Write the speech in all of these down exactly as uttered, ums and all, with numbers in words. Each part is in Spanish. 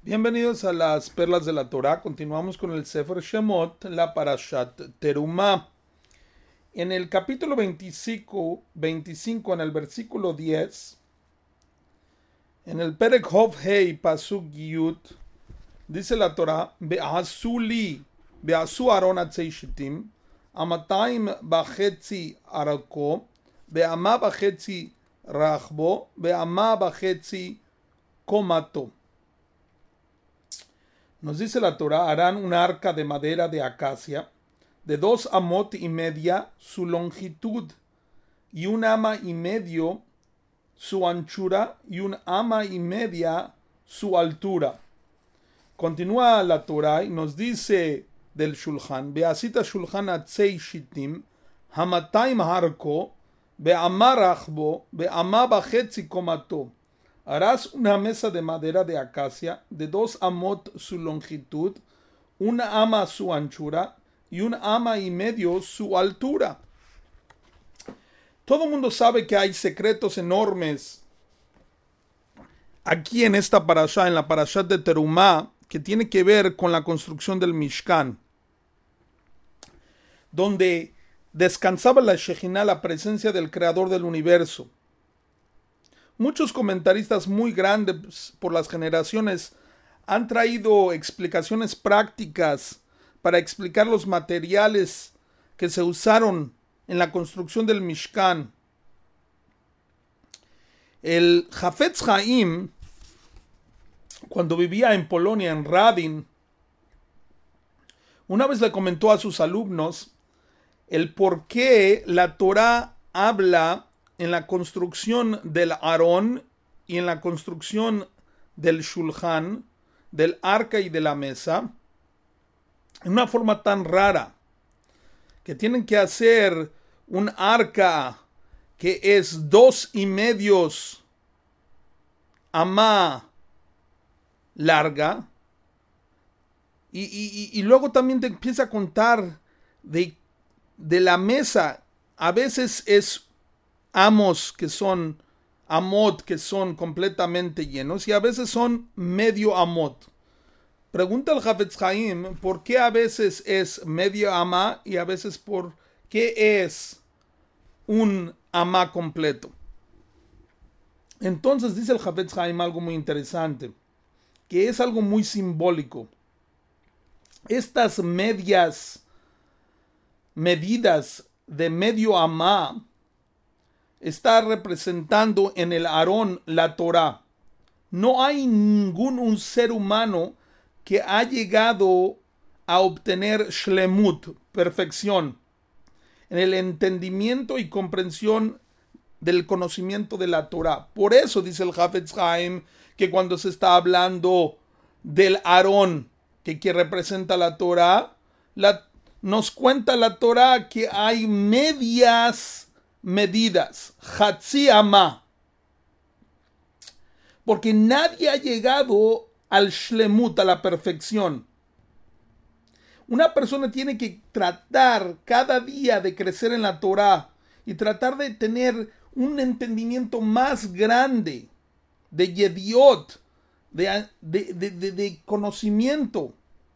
Bienvenidos a las Perlas de la Torá. Continuamos con el Sefer Shemot, la Parashat Terumá. En el capítulo veinticinco, veinticinco, en el versículo diez, en el Perek Hov Hei Pasuk Yud, dice la Torá: Be'asu li, be'asu Aron atzei shitim, amataim bachetzi arako, be'ama bachetzi rachbo, be'ama bachetzi komato. Nos dice la Torá: harán un arca de madera de acacia, de dos amot y media su longitud, y un ama y medio su anchura, y un ama y media su altura. Continúa la Torá y nos dice del Shulchan: Beasita Shulchan atzei shitim, hamataim harko, be'ama rachbo, be'ama bachetzi komato. Harás una mesa de madera de acacia, de dos amot su longitud, una ama su anchura y un ama y medio su altura. Todo el mundo sabe que hay secretos enormes aquí en esta parashá, en la parashat de Terumá, que tiene que ver con la construcción del Mishkan, donde descansaba la Shejinah, la presencia del Creador del universo. Muchos comentaristas muy grandes por las generaciones han traído explicaciones prácticas para explicar los materiales que se usaron en la construcción del Mishkan. El Hafetz Haim, cuando vivía en Polonia, en Radin, una vez le comentó a sus alumnos el por qué la Torá habla en la construcción del Aarón y en la construcción del Shulchan, del arca y de la mesa, en una forma tan rara, que tienen que hacer un arca que es dos y medios amá larga, y, y, y luego también te empieza a contar de, de la mesa. A veces es amos que son amot, que son completamente llenos, y a veces son medio amot. Pregunta el Hafetz Haim por qué a veces es medio amá y a veces por qué es un amá completo. Entonces dice el Hafetz Haim algo muy interesante, que es algo muy simbólico. Estas medias medidas de medio amá está representando en el Aarón la Torá. No hay ningún un ser humano que ha llegado a obtener shlemut, perfección, en el entendimiento y comprensión del conocimiento de la Torá. Por eso dice el Hafetz Haim que cuando se está hablando del Aarón, que, que representa la Torá, la, nos cuenta la Torá que hay medias medidas, Hatzi Amá, porque nadie ha llegado al Shlemut, a la perfección. Una persona tiene que tratar cada día de crecer en la Torá y tratar de tener un entendimiento más grande de Yediot, de, de, de, de, de conocimiento.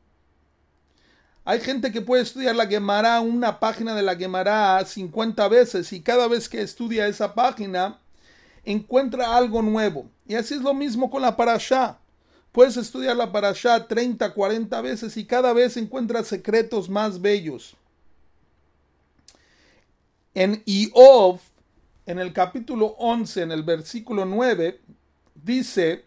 Hay gente que puede estudiar la Gemara, una página de la Gemara cincuenta veces, y cada vez que estudia esa página encuentra algo nuevo. Y así es lo mismo con la Parashá. Puedes estudiar la Parashá treinta, cuarenta veces y cada vez encuentras secretos más bellos. En Iov, en el capítulo once, en el versículo nueve, dice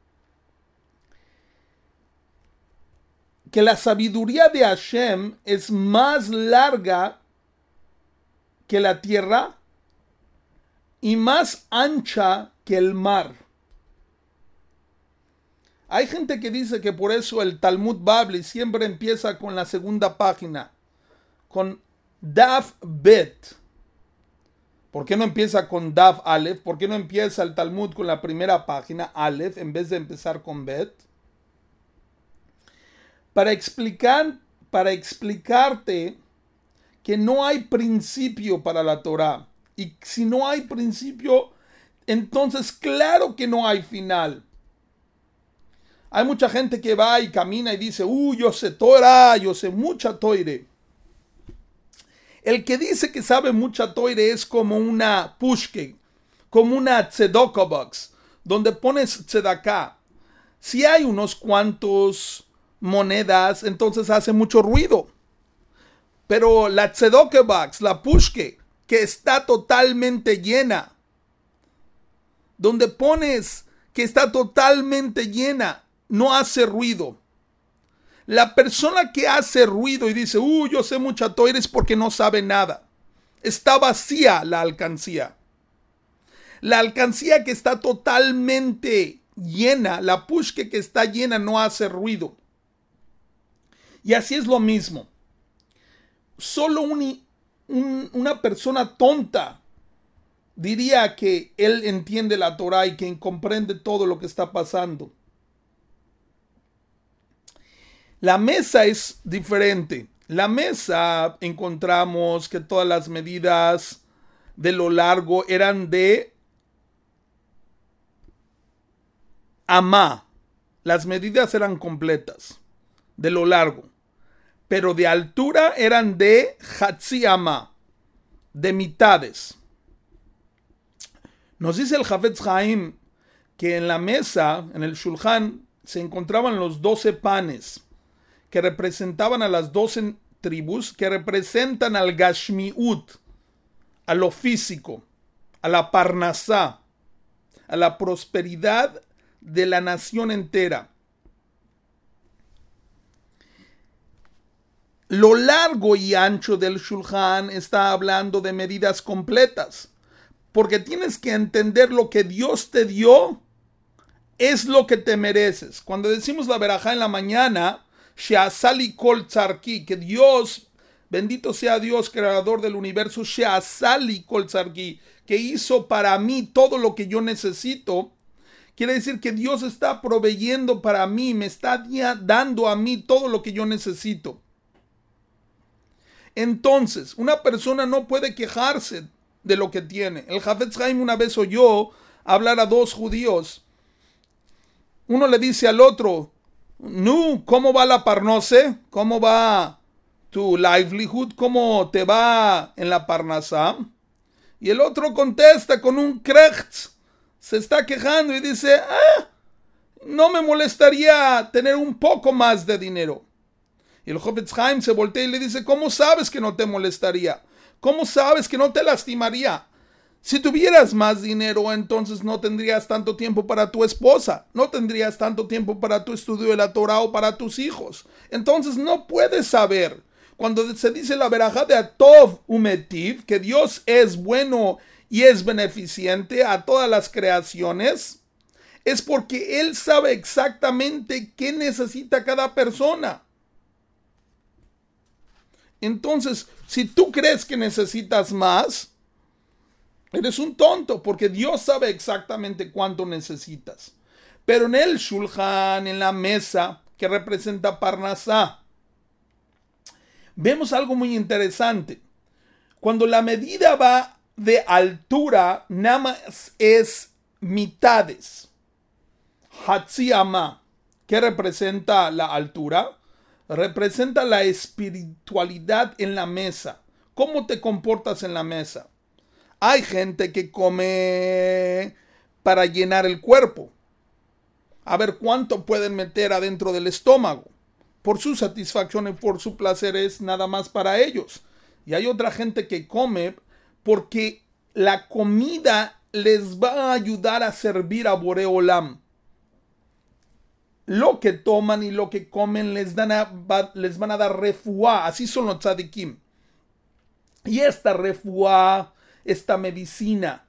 que la sabiduría de Hashem es más larga que la tierra y más ancha que el mar. Hay gente que dice que por eso el Talmud Babli siempre empieza con la segunda página, con Daf Bet. ¿Por qué no empieza con Daf Aleph? ¿Por qué no empieza el Talmud con la primera página, Aleph, en vez de empezar con Bet? Para explicar, para explicarte que no hay principio para la Torá. Y si no hay principio, entonces claro que no hay final. Hay mucha gente que va y camina y dice, uh, yo sé Torah, yo sé mucha toire. El que dice que sabe mucha toire es como una pushke, como una tzedakah box, donde pones tzedakah. Si hay unos cuantos monedas, entonces hace mucho ruido. Pero la tzedakah box, la pushke, que está totalmente llena, donde pones que está totalmente llena, no hace ruido. La persona que hace ruido y dice, uh, yo sé mucha toire, es porque no sabe nada. Está vacía la alcancía. La alcancía que está totalmente llena, la pushke que está llena, no hace ruido. Y así es lo mismo. Solo un, un, una persona tonta diría que él entiende la Torah y que comprende todo lo que está pasando. La mesa es diferente. La mesa encontramos que todas las medidas de lo largo eran de amá. Las medidas eran completas de lo largo. Pero de altura eran de hatzi amá, de mitades. Nos dice el Hafetz Haim que en la mesa, en el shulchan, se encontraban los doce panes que representaban a las doce tribus, que representan al Gashmiut, a lo físico, a la Parnasá, a la prosperidad de la nación entera. Lo largo y ancho del shulchan está hablando de medidas completas, porque tienes que entender lo que Dios te dio es lo que te mereces. Cuando decimos la verajá en la mañana, Sheasali kol tzarki, que Dios, bendito sea Dios, creador del universo, Sheasali kol tzarki, que hizo para mí todo lo que yo necesito, quiere decir que Dios está proveyendo para mí, me está dando a mí todo lo que yo necesito. Entonces, una persona no puede quejarse de lo que tiene. El Hafetz Haim una vez oyó hablar a dos judíos. Uno le dice al otro, no, ¿cómo va la parnose? ¿Cómo va tu livelihood? ¿Cómo te va en la parnasá? Y el otro contesta con un krecht, se está quejando y dice, ah, no me molestaría tener un poco más de dinero. Y el Hafetz Haim se voltea y le dice, ¿cómo sabes que no te molestaría? ¿Cómo sabes que no te lastimaría? Si tuvieras más dinero, entonces no tendrías tanto tiempo para tu esposa, no tendrías tanto tiempo para tu estudio de la Torah o para tus hijos. Entonces no puedes saber. Cuando se dice la verajá de Atov Umetiv, que Dios es bueno y es beneficiente a todas las creaciones, es porque Él sabe exactamente qué necesita cada persona. Entonces, si tú crees que necesitas más, eres un tonto, porque Dios sabe exactamente cuánto necesitas. Pero en el shulchan, en la mesa que representa Parnasá, vemos algo muy interesante. Cuando la medida va de altura, nada más es mitades. Hatzi amá, que representa la altura, representa la espiritualidad en la mesa. ¿Cómo te comportas en la mesa? Hay gente que come para llenar el cuerpo. A ver cuánto pueden meter adentro del estómago. Por su satisfacción y por su placer es nada más para ellos. Y hay otra gente que come porque la comida les va a ayudar a servir a Boré Olam. Lo que toman y lo que comen les, dan a, les van a dar refuá. Así son los tzadikim. Y esta refuá, esta medicina,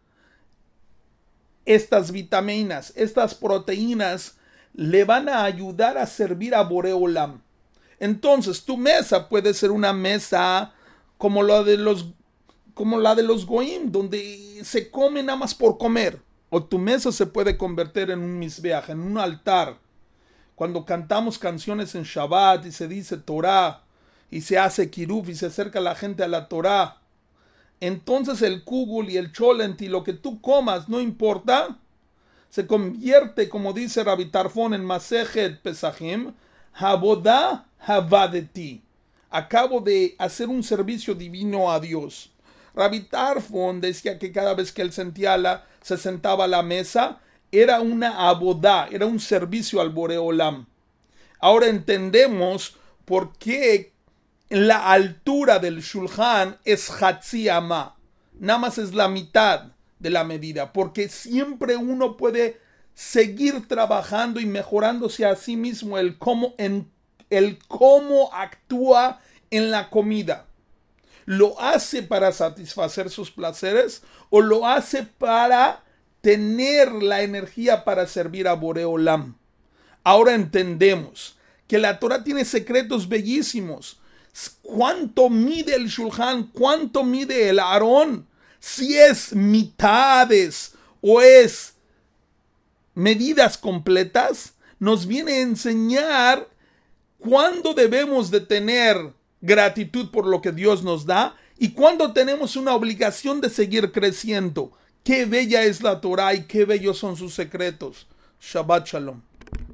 estas vitaminas, estas proteínas le van a ayudar a servir a Boré Olam. Entonces tu mesa puede ser una mesa como la de los, como la de los goim, donde se come nada más por comer. O tu mesa se puede convertir en un misbeach, en un altar. Cuando cantamos canciones en Shabbat y se dice Torah y se hace kiruf y se acerca la gente a la Torah, entonces el kugul y el cholent y lo que tú comas no importa, se convierte, como dice Rabbi Tarfon en Masejet Pesachim, Havodah Havadeti. Acabo de hacer un servicio divino a Dios. Rabbi Tarfon decía que cada vez que él sentía la, se sentaba a la mesa, era una abodá, era un servicio al Boreolam. Ahora entendemos por qué la altura del Shulchan es Hatzi Amá. Nada más es la mitad de la medida, porque siempre uno puede seguir trabajando y mejorándose a sí mismo el cómo, en, el cómo actúa en la comida. ¿Lo hace para satisfacer sus placeres o lo hace para tener la energía para servir a Boreolam? Ahora entendemos que la Torah tiene secretos bellísimos. ¿Cuánto mide el Shulchan? ¿Cuánto mide el Aarón? Si es mitades o es medidas completas, nos viene a enseñar cuándo debemos de tener gratitud por lo que Dios nos da y cuándo tenemos una obligación de seguir creciendo. Qué bella es la Torah y qué bellos son sus secretos. Shabbat Shalom.